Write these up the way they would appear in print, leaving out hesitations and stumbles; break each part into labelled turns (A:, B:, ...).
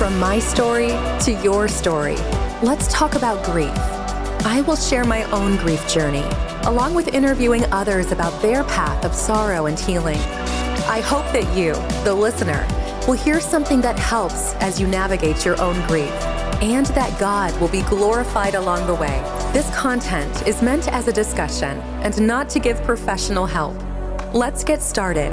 A: From my story to your story, let's talk about grief. I will share my own grief journey, along with interviewing others about their path of sorrow and healing. I hope that you, the listener, will hear something that helps as you navigate your own grief, and that God will be glorified along the way. This content is meant as a discussion and not to give professional help. Let's get started.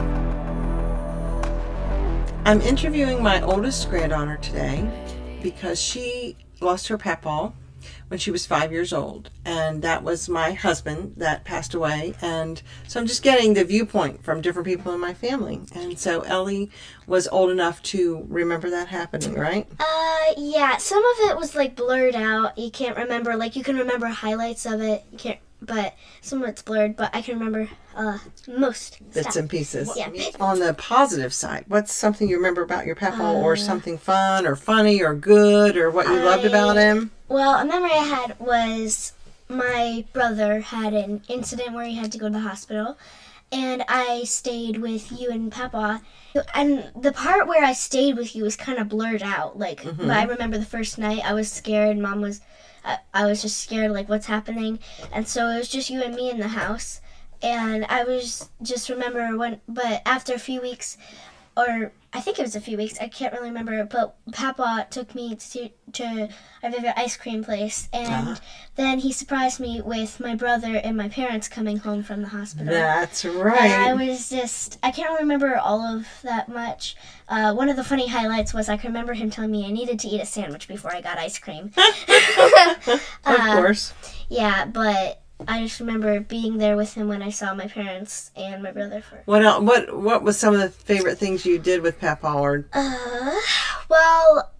B: I'm interviewing my oldest granddaughter today because she lost her papaw when she was 5 years old, and that was my husband that passed away. And so I'm just getting the viewpoint from different people in my family. And so Ellie was old enough to remember that happening, right?
C: Yeah, some of it was like blurred out. You can't remember, like you can remember highlights of it. You can't, but some of it's blurred, but I can remember most
B: Bits
C: stuff.
B: and pieces.
C: Yeah.
B: On the positive side, what's something you remember about your papaw, or something fun or funny or good, or what you loved about him?
C: Well, a memory I had was my brother had an incident where he had to go to the hospital, and I stayed with you and Papa. And the part where I stayed with you was kind of blurred out. Like, but I remember the first night I was scared. I was just scared, like, what's happening? And so it was just you and me in the house. And I was just but after a few weeks, or I think it was a few weeks, I can't really remember, but Papa took me to our favorite ice cream place, and then he surprised me with my brother and my parents coming home from the hospital.
B: That's right.
C: And I can't really remember all of that much. One of the funny highlights was I can remember him telling me I needed to eat a sandwich before I got ice cream.
B: Of course.
C: Yeah, but I just remember being there with him when I saw my parents and my brother first.
B: What else? What was some of the favorite things you did with Papa?
C: Well,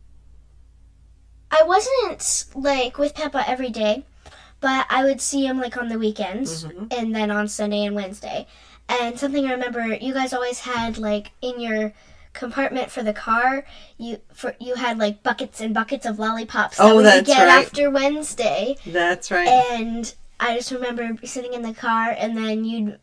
C: I wasn't like with Papa every day, but I would see him like on the weekends and then on Sunday and Wednesday. And something I remember, you guys always had like in your compartment for the car, you had like buckets and buckets of lollipops that we would get after Wednesday.
B: That's right.
C: And I just remember sitting in the car, and then you'd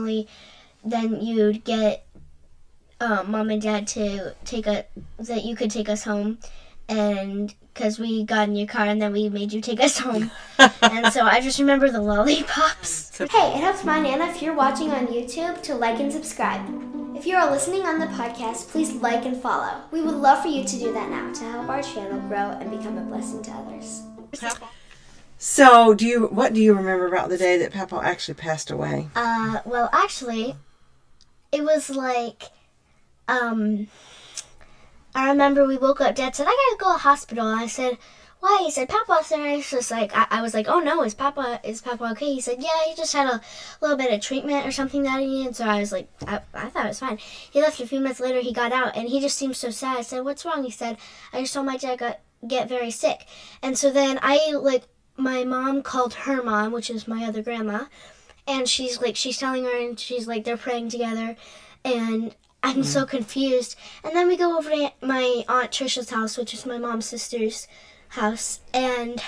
C: get Mom and Dad that you could take us home, and because we got in your car, and then we made you take us home. And so I just remember the lollipops.
D: Hey, it helps my Nana if you're watching on YouTube to like and subscribe. If you are listening on the podcast, please like and follow. We would love for you to do that now to help our channel grow and become a blessing to others.
B: So, what do you remember about the day that Papa actually passed away?
C: Well, actually, it was like, I remember we woke up, Dad said, I gotta go to the hospital, and I said, why? He said, Papa's there, and it's just like, I was like, oh no, is Papa okay? He said, yeah, he just had a little bit of treatment or something that he needed, so I was like, I thought it was fine. He left a few minutes later, he got out, and he just seemed so sad. I said, what's wrong? He said, I just saw my dad get very sick. And so then my mom called her mom, which is my other grandma, and she's telling her, and she's like, they're praying together, and I'm so confused. And then we go over to my Aunt Trisha's house, which is my mom's sister's house, and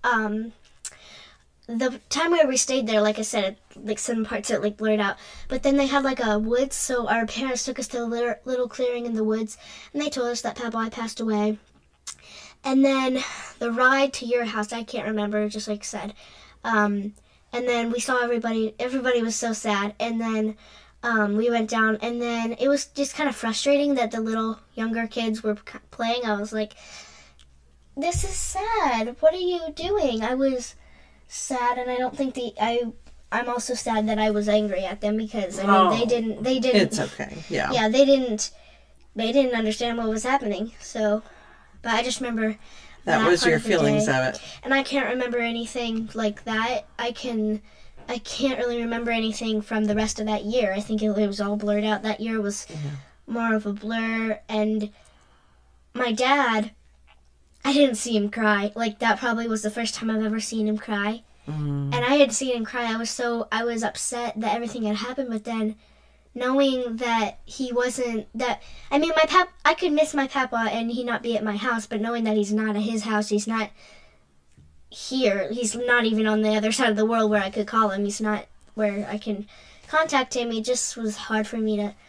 C: the time where we stayed there, like I said, like some parts are like blurred out, but then they had like a woods, so our parents took us to a little clearing in the woods, and they told us that Papa had passed away. And then the ride to your house, I can't remember, just like I said. And then we saw everybody was so sad. And then we went down, and then it was just kind of frustrating that the little younger kids were playing. I was like, this is sad. What are you doing? I was sad, and I don't think I'm also sad that I was angry at them because, I mean, they didn't.
B: It's okay, yeah.
C: Yeah, they didn't understand what was happening, so... But I just remember
B: that was your feelings of it.
C: And I can't remember anything like that. I can't really remember anything from the rest of that year. I think it was all blurred out. That year was more of a blur. And my dad, I didn't see him cry. Like, that probably was the first time I've ever seen him cry. And I had seen him cry. I was upset that everything had happened, but then knowing that he wasn't, I could miss my Papa and he not be at my house, but knowing that he's not at his house, he's not here, he's not even on the other side of the world where I could call him, he's not where I can contact him, it just was hard for me to,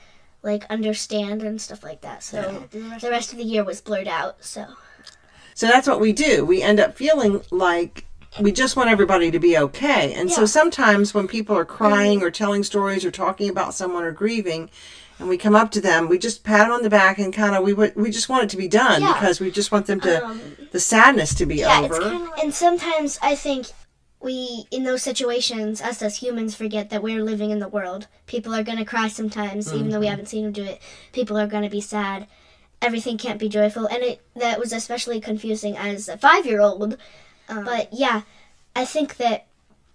C: like understand and stuff like that. So the rest of the year was blurred out. So
B: that's what we do. We end up feeling like we just want everybody to be okay. And so sometimes when people are crying or telling stories or talking about someone or grieving, and we come up to them, we just pat them on the back and kind of, we just want it to be done because we just want them to, the sadness to be over.
C: It's kind of like, and sometimes I think we, in those situations, us as humans, forget that we're living in the world. People are going to cry sometimes, even though we haven't seen them do it. People are going to be sad. Everything can't be joyful. And that was especially confusing as a 5-year-old. But yeah, I think that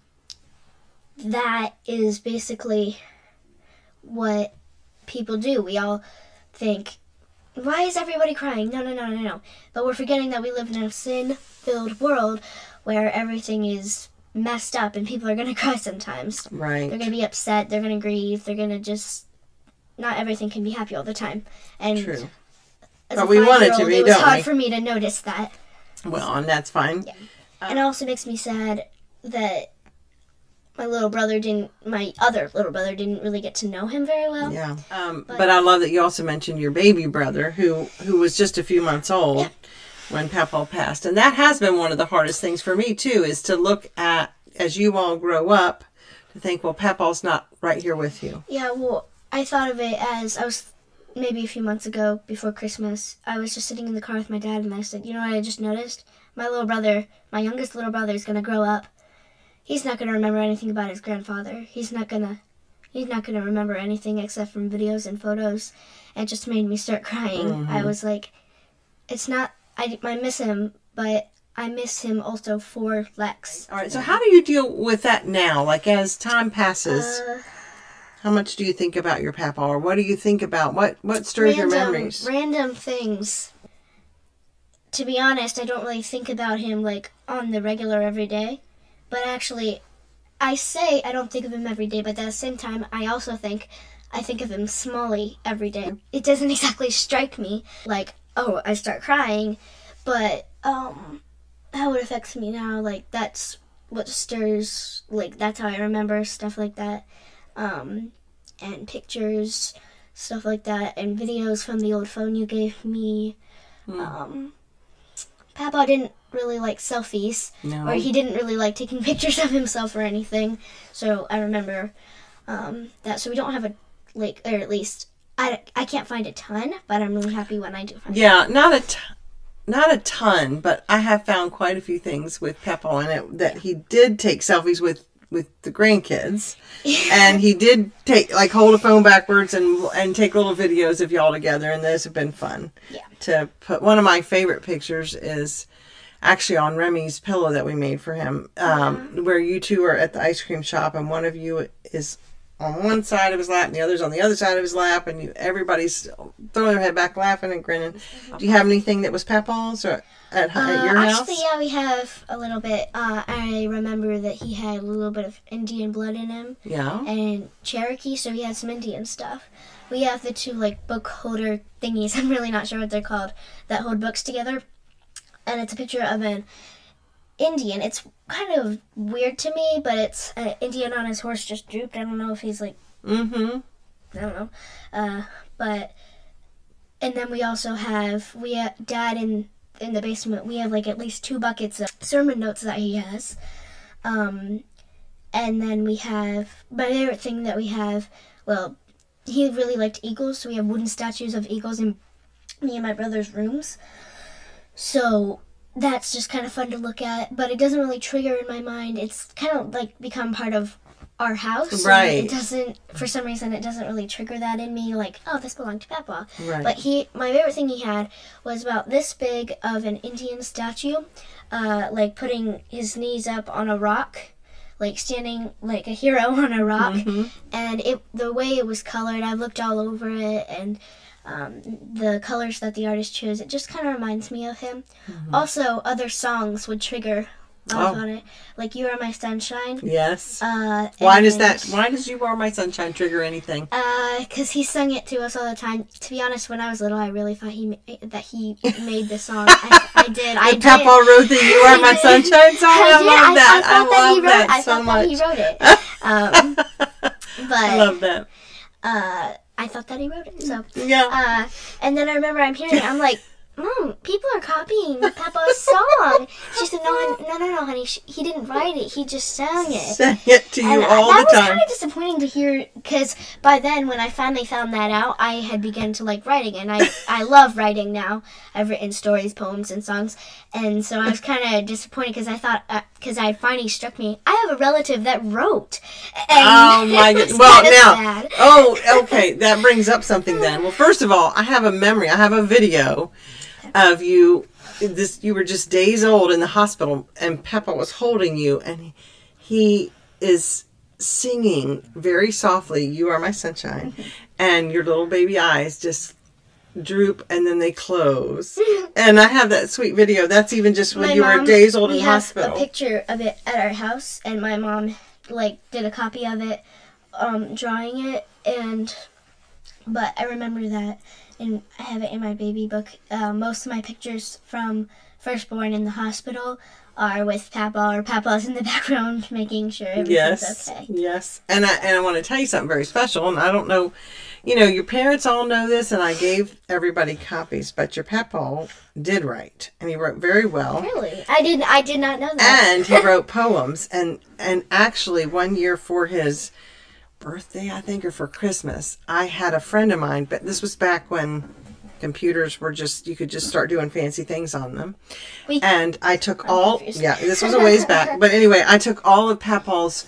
C: is basically what people do. We all think, why is everybody crying? No. But we're forgetting that we live in a sin-filled world where everything is messed up and people are going to cry sometimes.
B: Right.
C: They're going to be upset. They're going to grieve. They're going to just... Not everything can be happy all the time. And
B: true.
C: But
B: we want it to be,
C: it was
B: don't
C: hard
B: we?
C: for me to notice that.
B: Well, and that's fine.
C: Yeah. And it also makes me sad that my other little brother didn't really get to know him very well.
B: Yeah. But I love that you also mentioned your baby brother who was just a few months old when Papa passed. And that has been one of the hardest things for me too, is to look at, as you all grow up, to think, well, Papa's not right here with you.
C: Yeah, well, I thought of it as I was maybe a few months ago before Christmas. I was just sitting in the car with my dad and I said, you know what I just noticed? My youngest little brother is going to grow up. He's not going to remember anything about his grandfather. He's not going to remember anything except from videos and photos. It just made me start crying.
B: Mm-hmm.
C: I was like, I miss him, but I miss him also for Lex.
B: All right, so how do you deal with that now? Like, as time passes, how much do you think about your Papa? Or what do you think about? What stirs your memories?
C: Random things. To be honest, I don't really think about him, like, on the regular every day. But actually, I say I don't think of him every day, but at the same time, I think of him smally every day. It doesn't exactly strike me like, oh, I start crying, but how it affects me now, like, that's what stirs, like, that's how I remember stuff like that, and pictures, stuff like that, and videos from the old phone you gave me. Papa didn't really like selfies, or he didn't really like taking pictures of himself or anything, so I remember that. So we don't have or at least I can't find a ton, but I'm really happy when I do find
B: not a ton, but I have found quite a few things with Papa in it that he did take selfies with the grandkids, and he did hold a phone backwards and take little videos of y'all together, and those have been fun.
C: Yeah.
B: To put one of my favorite pictures is actually on Remy's pillow that we made for him, where you two are at the ice cream shop, and one of you is on one side of his lap and the other's on the other side of his lap, and everybody's throwing their head back laughing and grinning. Do you have anything that was Papa's or at your house?
C: Actually, yeah, we have a little bit. I remember that he had a little bit of Indian blood in him.
B: Yeah.
C: And Cherokee, so he had some Indian stuff. We have the two, book holder thingies, I'm really not sure what they're called, that hold books together. And it's a picture of an Indian. It's kind of weird to me, but it's an Indian on his horse just drooped. I don't know if he's I don't know. And then we also have, Dad in the basement, we have at least 2 buckets of sermon notes that he has. And then we have, my favorite thing that we have, well, he really liked eagles, so we have wooden statues of eagles in me and my brother's rooms. So that's just kind of fun to look at, but it doesn't really trigger in my mind. It's kind of become part of our house.
B: Right.
C: It doesn't, for some reason, it doesn't really trigger that in me, oh, this belonged to Papa.
B: Right.
C: But my favorite thing he had was about this big of an Indian statue, putting his knees up on a rock, standing like a hero on a rock. Mm-hmm. And the way it was colored, I've looked all over it, and the colors that the artist chose, it just kind of reminds me of him. Mm-hmm. Also, other songs would trigger on it, like "You Are My Sunshine."
B: Yes. Why does "You Are My Sunshine" trigger anything?
C: Because he sung it to us all the time. To be honest, when I was little, I really thought he made the song. I did.
B: Papa wrote the "You Are My Sunshine" song. I love that. I love that so much.
C: I thought that he wrote it. But
B: I love that.
C: I thought that he wrote it. So
B: Yeah.
C: and then I remember I'm hearing it. I'm like, Mom, people are copying Papa's song. She said, no, honey. He didn't write it. He just sang it.
B: Sang it to you
C: And
B: all
C: that
B: the
C: was
B: time.
C: kind of disappointing to hear, because by then, when I finally found that out, I had begun to like writing, and I love writing now. I've written stories, poems, and songs, and so I was kind of disappointed because I thought, because I finally struck me, I have a relative that wrote. And
B: Oh my goodness.
C: it was
B: Well,
C: kinda
B: now,
C: sad.
B: okay, that brings up something then. Well, first of all, I have a memory. I have a video of you. You were just days old in the hospital, and Peppa was holding you, and he is singing very softly, "You Are My Sunshine," and your little baby eyes just droop and then they close. And I have that sweet video. That's even just when you were days old in the hospital.
C: We have a picture of it at our house, and my mom like did a copy of it, drawing it, but I remember that, and I have it in my baby book. Most of my pictures from Firstborn in the hospital are with Papa, or Papa's in the background making sure everything's okay.
B: Yes. And I want to tell you something very special, and I don't know, your parents all know this, and I gave everybody copies, but your Papa did write, and he wrote very well.
C: Really? I did not know that.
B: And he wrote poems, and actually one year for his birthday, I think, or for Christmas, I had a friend of mine, but this was back when computers were you could just start doing fancy things on them. And I took this was a ways back, but anyway, I took all of Papa's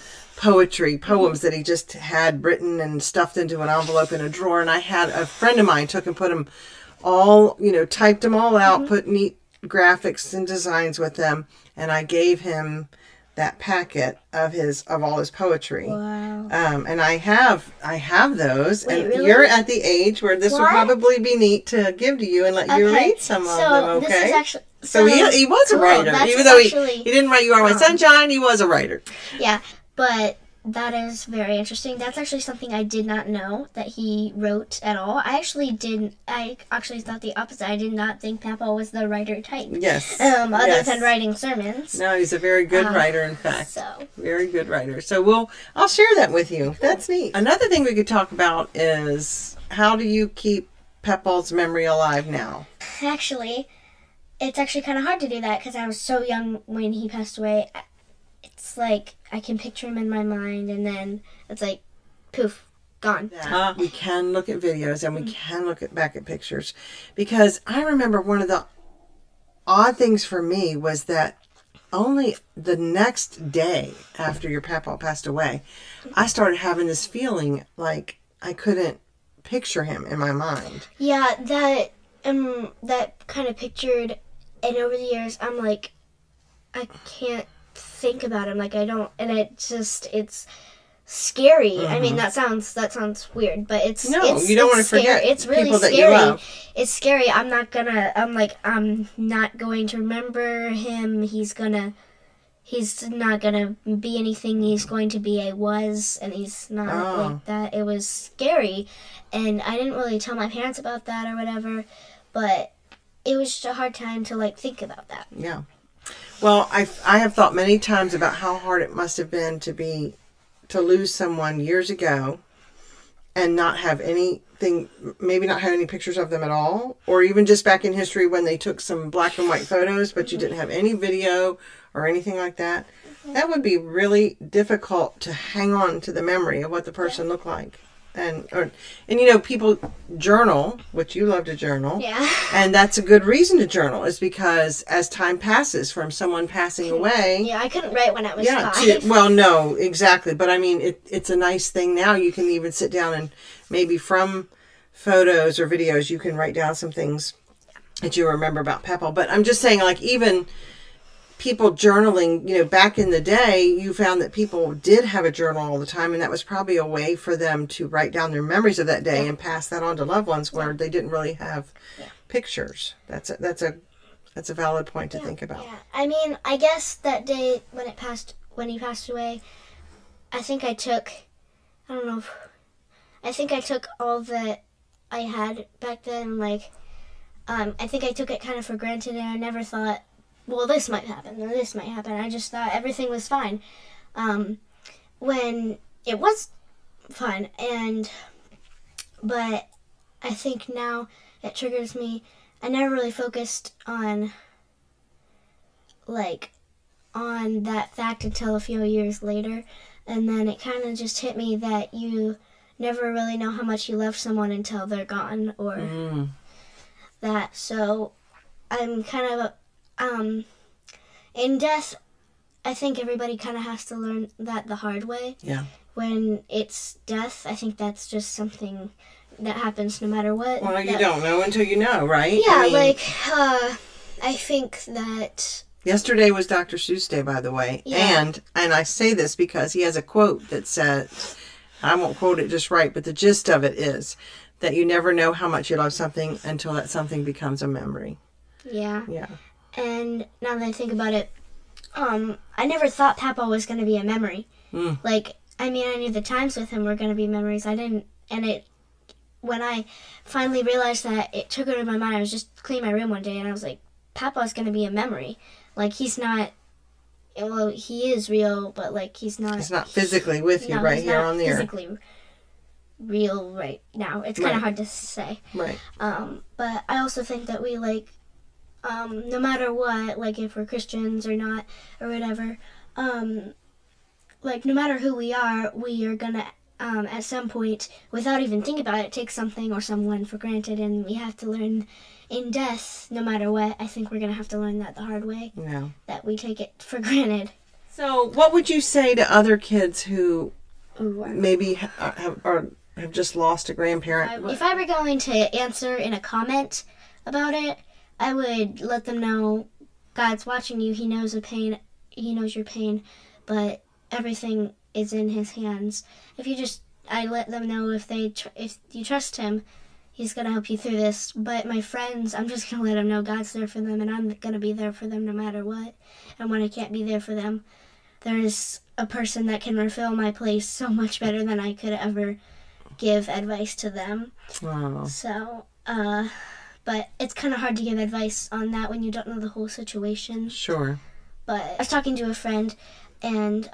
B: poems that he just had written and stuffed into an envelope in a drawer, and I had a friend of mine took and put them all, typed them all out, put neat graphics and designs with them, and I gave him that packet of all his poetry.
C: Wow.
B: And I have those.
C: Wait,
B: and
C: really?
B: You're at the age where this would probably be neat to give to you and let you read some of them, okay?
C: This is actually,
B: so he was a writer. Even though he didn't write You Are My Sunshine, he was a writer.
C: Yeah, but that is very interesting. That's actually something I did not know that he wrote at all. I actually thought the opposite. I did not think Papa was the writer type.
B: Yes.
C: Other than writing sermons.
B: No, he's a very good writer, in fact.
C: So.
B: Very good writer. So I'll share that with you. That's neat. Another thing we could talk about is, how do you keep Papa's memory alive now?
C: Actually, it's actually kind of hard to do that because I was so young when he passed away. It's like I can picture him in my mind, and then it's like, poof, gone.
B: We can look at videos, and we can look back at pictures, because I remember one of the odd things for me was that only the next day after your Papa passed away, I started having this feeling like I couldn't picture him in my mind.
C: Yeah, that kind of pictured, and over the years, I'm like, I can't think about him, like I don't, and it's scary.
B: Mm-hmm.
C: I mean, that sounds weird, but it's
B: you don't want to
C: scary.
B: forget
C: it's really
B: people
C: scary.
B: That you love.
C: It's scary. I'm not going to remember him. He's not gonna be anything he's going to be was, and he's not like that. It was scary, and I didn't really tell my parents about that or whatever, but it was just a hard time to like think about that.
B: Yeah. Well, I have thought many times about how hard it must have been to lose someone years ago and not have anything, maybe not have any pictures of them at all, or even just back in history when they took some black and white photos, but you didn't have any video or anything like that. That would be really difficult to hang on to the memory of what the person looked like. And people journal, which you love to journal.
C: Yeah.
B: And that's a good reason to journal, is because as time passes from someone passing away.
C: Yeah, I couldn't write when I was 5.
B: Well, no, exactly. But I mean, it's a nice thing now. You can even sit down and maybe from photos or videos, you can write down some things that you remember about Papa. But I'm just saying, like, even people journaling, back in the day, you found that people did have a journal all the time, and that was probably a way for them to write down their memories of that day and pass that on to loved ones where they didn't really have pictures. That's a valid point to think about.
C: Yeah, I mean, I guess that day when he passed away, I think I took all that I had back then, like, I think I took it kind of for granted, and I never thought, well, this might happen, or this might happen. I just thought everything was fine. When it was fine, but I think now it triggers me. I never really focused on that fact until a few years later, and then it kind of just hit me that you never really know how much you love someone until they're gone, or that. So I'm kind of in death, I think everybody kind of has to learn that the hard way.
B: Yeah.
C: When it's death, I think that's just something that happens no matter what.
B: Well, you don't know until you know, right?
C: Yeah,
B: I mean,
C: I think that...
B: Yesterday was Dr. Seuss Day, by the way.
C: Yeah.
B: And I say this because he has a quote that says, I won't quote it just right, but the gist of it is that you never know how much you love something until that something becomes a memory.
C: Yeah.
B: Yeah.
C: And now that I think about it, I never thought Papa was going to be a memory. I knew the times with him were going to be memories. When I finally realized that, it took it in my mind. I was just cleaning my room one day, and I was like, Papa's going to be a memory. He's not, well, he is real, but, he's not...
B: It's not physically with you right here on the earth.
C: Physically real right now. It's kind of hard to say.
B: Right.
C: But I also think that we, no matter what, if we're Christians or not, or whatever, no matter who we are going to, at some point, without even thinking about it, take something or someone for granted, and we have to learn in death, no matter what. I think we're going to have to learn that the hard way.
B: Yeah.
C: That we take it for granted.
B: So what would you say to other kids who maybe have just lost a grandparent?
C: If I were going to answer in a comment about it, I would let them know God's watching you. He knows the pain. He knows your pain, but everything is in His hands. I let them know if you trust Him, He's gonna help you through this. But my friends, I'm just gonna let them know God's there for them, and I'm gonna be there for them no matter what. And when I can't be there for them, there's a person that can refill my place so much better than I could ever give advice to them.
B: Wow.
C: So, but it's kind of hard to give advice on that when you don't know the whole situation.
B: Sure.
C: But I was talking to a friend, and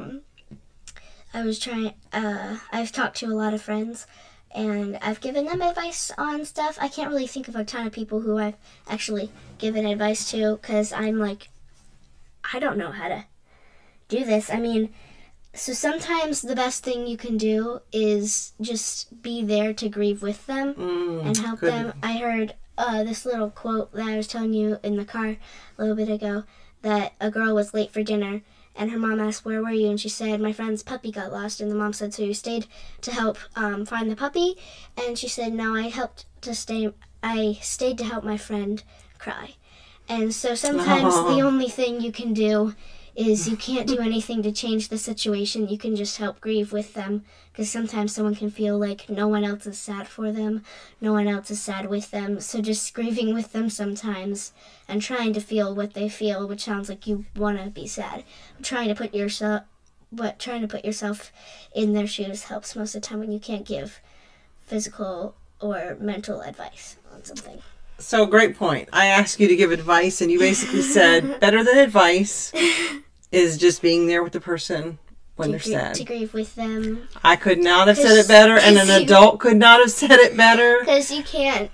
C: I've talked to a lot of friends, and I've given them advice on stuff. I can't really think of a ton of people who I've actually given advice to, because I'm I don't know how to do this. So sometimes the best thing you can do is just be there to grieve with them and help them. I heard this little quote that I was telling you in the car a little bit ago, that a girl was late for dinner, and her mom asked, "Where were you?" And she said, "My friend's puppy got lost." And the mom said, "So you stayed to help find the puppy?" And she said, "No, I stayed to help my friend cry." And so sometimes the only thing you can do is, you can't do anything to change the situation. You can just help grieve with them, because sometimes someone can feel like no one else is sad for them, no one else is sad with them. So just grieving with them sometimes and trying to feel what they feel, which sounds like you want to be sad. Trying to put yourself in their shoes helps most of the time when you can't give physical or mental advice on something.
B: So, great point. I asked you to give advice, and you basically said better than advice is just being there with the person when they're sad.
C: To grieve with them.
B: I could not have said it better, and an adult could not have said it better.
C: Because you can't,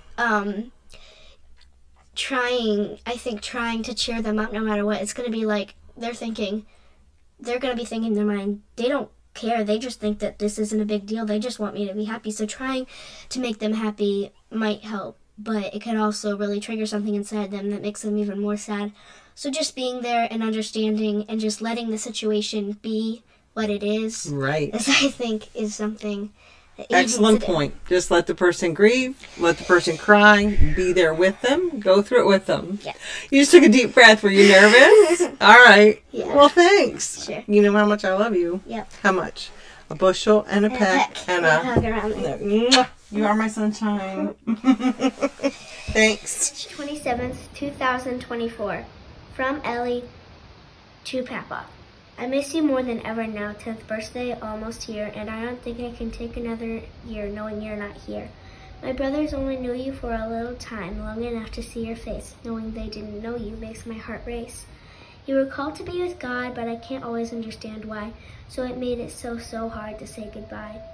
C: trying to cheer them up no matter what, it's going to be they're going to be thinking in their mind, they don't care, they just think that this isn't a big deal, they just want me to be happy. So trying to make them happy might help, but it could also really trigger something inside them that makes them even more sad. So just being there and understanding and just letting the situation be what it is,
B: right,
C: I think is something that
B: excellent point. Just let the person grieve, let the person cry, be there with them, go through it with them.
C: Yeah.
B: You just took a deep breath. Were you nervous? All right.
C: Yeah.
B: Well, thanks.
C: Sure.
B: You know how much I love you.
C: Yep.
B: How much? A bushel and a peck and a
C: hug around there.
B: Mwah. You are my sunshine. Thanks.
D: 27th, 2024. From Ellie to Papa. I miss you more than ever now, 10th birthday almost here, and I don't think I can take another year knowing you're not here. My brothers only knew you for a little time, long enough to see your face. Knowing they didn't know you makes my heart race. You were called to be with God, but I can't always understand why, so it made it so hard to say goodbye.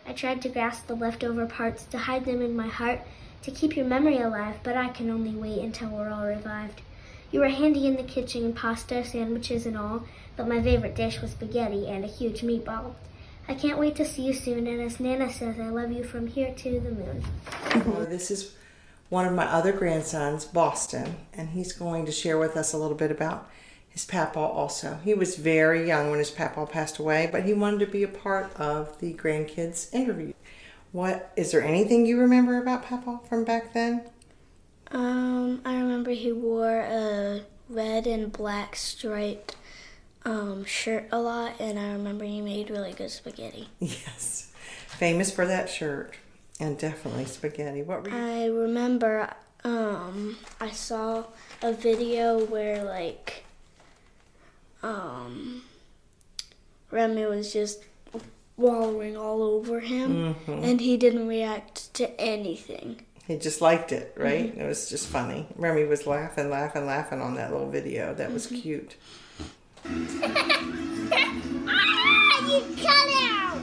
D: I tried to grasp the leftover parts to hide them in my heart to keep your memory alive, but I can only wait until we're all revived. You were handy in the kitchen, pasta, sandwiches, and all, but my favorite dish was spaghetti and a huge meatball. I can't wait to see you soon, and as Nana says, I love you from here to the moon.
B: Well, this is one of my other grandsons, Boston, and he's going to share with us a little bit about his papaw also. He was very young when his papaw passed away, but he wanted to be a part of the grandkids' interview. Is there anything you remember about papaw from back then?
C: I remember he wore a red and black striped shirt a lot, and I remember he made really good spaghetti.
B: Yes, famous for that shirt, and definitely spaghetti. What were you?
C: I remember I saw a video where Remy was just wallowing all over him, and he didn't react to anything.
B: He just liked it, right? It was just funny. Remy was laughing on that little video. That was cute.
D: You cut out!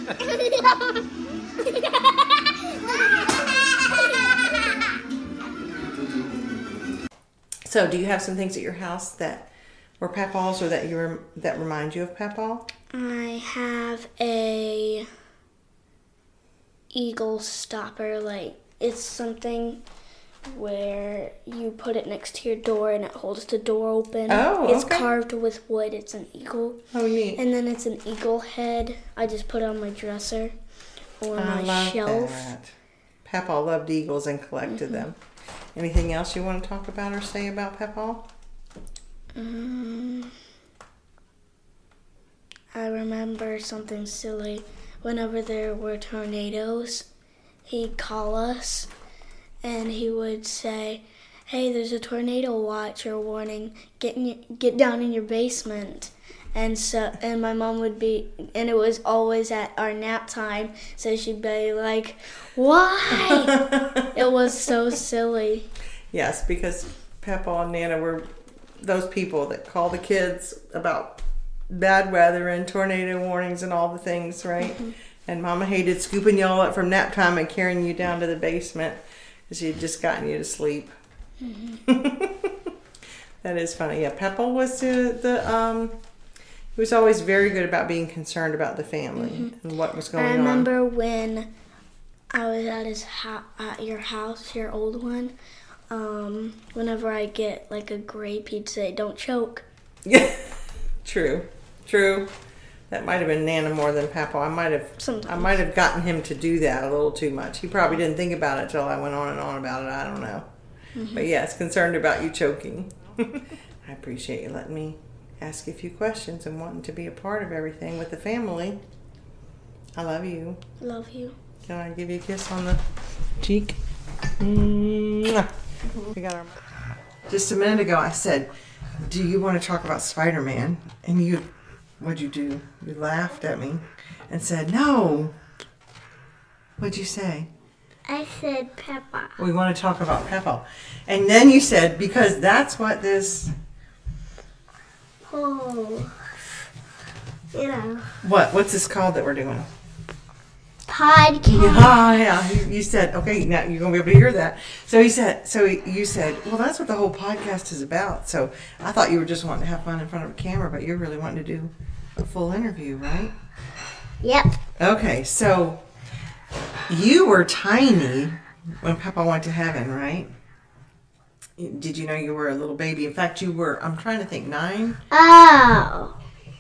B: So, do you have some things at your house that were papaws or that remind you of papaw?
C: I have a eagle stopper, it's something where you put it next to your door and it holds the door open.
B: Oh,
C: It's
B: okay.
C: carved with wood. It's an eagle.
B: Oh, neat.
C: And then it's an eagle head. I just put it on my dresser or
B: I
C: my
B: love
C: shelf.
B: that. Papaw loved eagles and collected them. Anything else you want to talk about or say about papaw?
C: I remember something silly. Whenever there were tornadoes, he'd call us and he would say, "Hey, there's a tornado watch or warning. Get down in your basement." And my mom would be, and it was always at our nap time, so she'd be like, "Why?" It was so silly.
B: Yes, because Papaw and Nana were those people that call the kids about bad weather and tornado warnings and all the things, right? And Mama hated scooping y'all up from nap time and carrying you down to the basement because she had just gotten you to sleep. That is funny. Yeah, Papaw was he was always very good about being concerned about the family and what was going on.
C: I remember when I was at your house, your old one. Whenever I get a grape, he'd say, "Don't choke."
B: Yeah, true. That might have been Nana more than Papaw. I might have gotten him to do that a little too much. He probably didn't think about it till I went on and on about it. I don't know. But yes, concerned about you choking. I appreciate you letting me ask you a few questions and wanting to be a part of everything with the family. I love you.
C: Love you.
B: Can I give you a kiss on the cheek? Mwah. We got our... Just a minute ago I said, "Do you want to talk about Spider-Man?" And what'd you do? You laughed at me and said, "No." What'd you say?
D: I said Peppa.
B: We want to talk about Peppa. And then you said, because that's what this...
D: Oh,
B: What's this called that we're doing?
D: podcast.
B: Yeah. You said, okay, now you're going to be able to hear that. So you said, well, that's what the whole podcast is about. So I thought you were just wanting to have fun in front of a camera, but you're really wanting to do a full interview, right?
D: Yep.
B: Okay, so you were tiny when Papa went to heaven, right? Did you know you were a little baby? In fact, you were, I'm trying to think, 9?
D: Oh.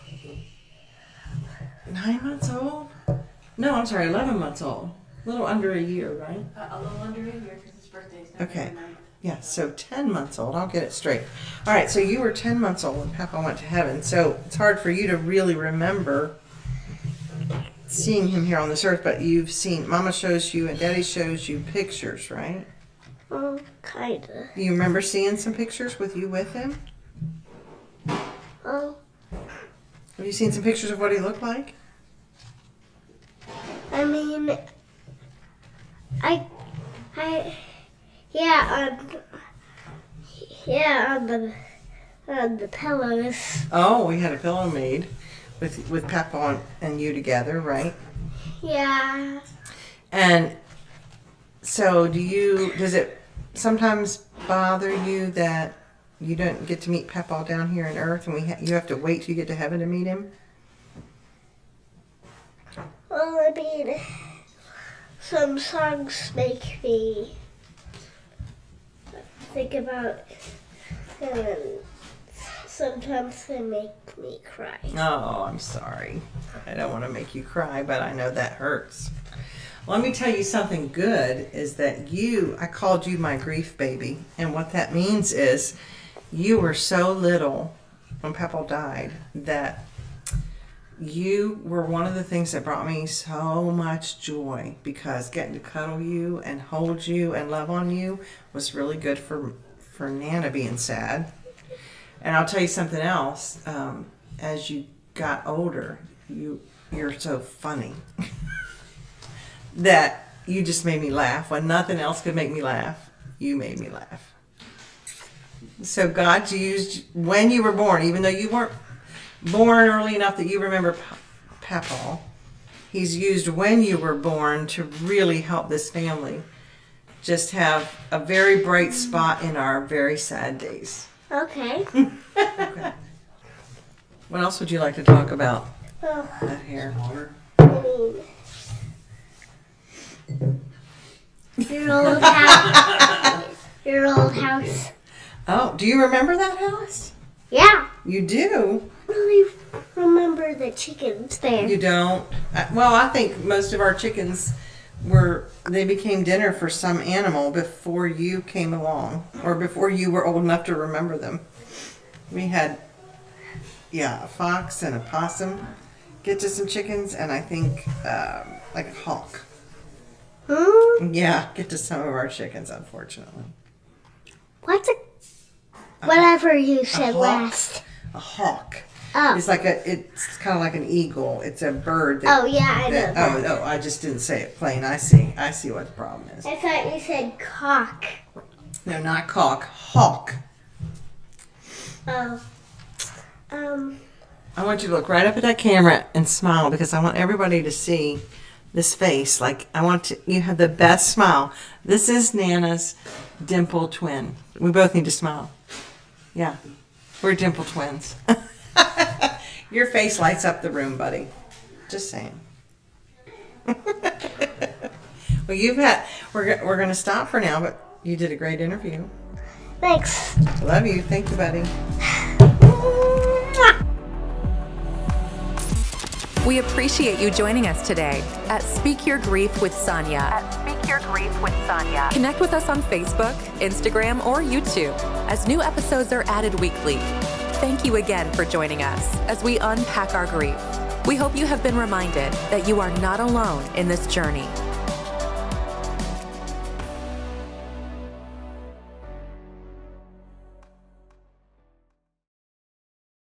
B: 9 months old? No, I'm sorry, 11 months old. A little under a year, right?
E: A little under a year because his birthday's November
B: Okay.
E: 9th.
B: Yeah, so 10 months old. I'll get it straight. All right, so you were 10 months old when Papa went to heaven. So it's hard for you to really remember seeing him here on this earth, but you've seen, Mama shows you and Daddy shows you pictures, right?
D: Oh, kinda.
B: You remember seeing some pictures with you with him?
D: Oh,
B: Have you seen some pictures of what he looked like?
D: I mean, on the pillows.
B: Oh, we had a pillow made with Papa and you together, right?
C: Yeah.
B: And so does it sometimes bother you that you don't get to meet Papa down here on earth and you have to wait till you get to heaven to meet him?
C: Well, I mean, some songs make me think about him, and sometimes they make me cry.
B: Oh, I'm sorry. I don't want to make you cry, but I know that hurts. Let me tell you something good is that I called you my grief baby. And what that means is you were so little when Papa died that you were one of the things that brought me so much joy, because getting to cuddle you and hold you and love on you was really good for Nana being sad. And I'll tell you something else. As you got older, you're so funny that you just made me laugh. When nothing else could make me laugh, you made me laugh. So God used when you were born, even though you weren't born early enough that you remember Papa, He's used when you were born to really help this family just have a very bright spot in our very sad days.
C: Okay.
B: Okay. What else would you like to talk about?
C: Well,
B: That hair.
C: I mean, your old house. Your old house.
B: Oh, do you remember that house?
C: Yeah.
B: You do?
C: Really remember the chickens there.
B: You don't? Well, I think most of our chickens they became dinner for some animal before you came along, or before you were old enough to remember them. We had, a fox and a possum get to some chickens, and I think like a hawk. Yeah, get to some of our chickens, unfortunately.
C: What's whatever you said
B: hawk.
C: last?
B: A hawk.
C: Oh.
B: It's kind of like an eagle. It's a bird.
C: Oh, yeah, I know that.
B: Oh, I just didn't say it plain. I see what the problem is.
C: I thought you said cock.
B: No, not cock. Hawk.
C: Oh.
B: I want you to look right up at that camera and smile, because I want everybody to see this face. Like, you have the best smile. This is Nana's dimple twin. We both need to smile. Yeah. We're dimple twins. Your face lights up the room, buddy. Just saying. Well, we're going to stop for now, but you did a great interview.
C: Thanks.
B: Love you. Thank you, buddy.
A: We appreciate you joining us today at Speak Your Grief with Sonia. Connect with us on Facebook, Instagram, or YouTube as new episodes are added weekly. Thank you again for joining us as we unpack our grief. We hope you have been reminded that you are not alone in this journey.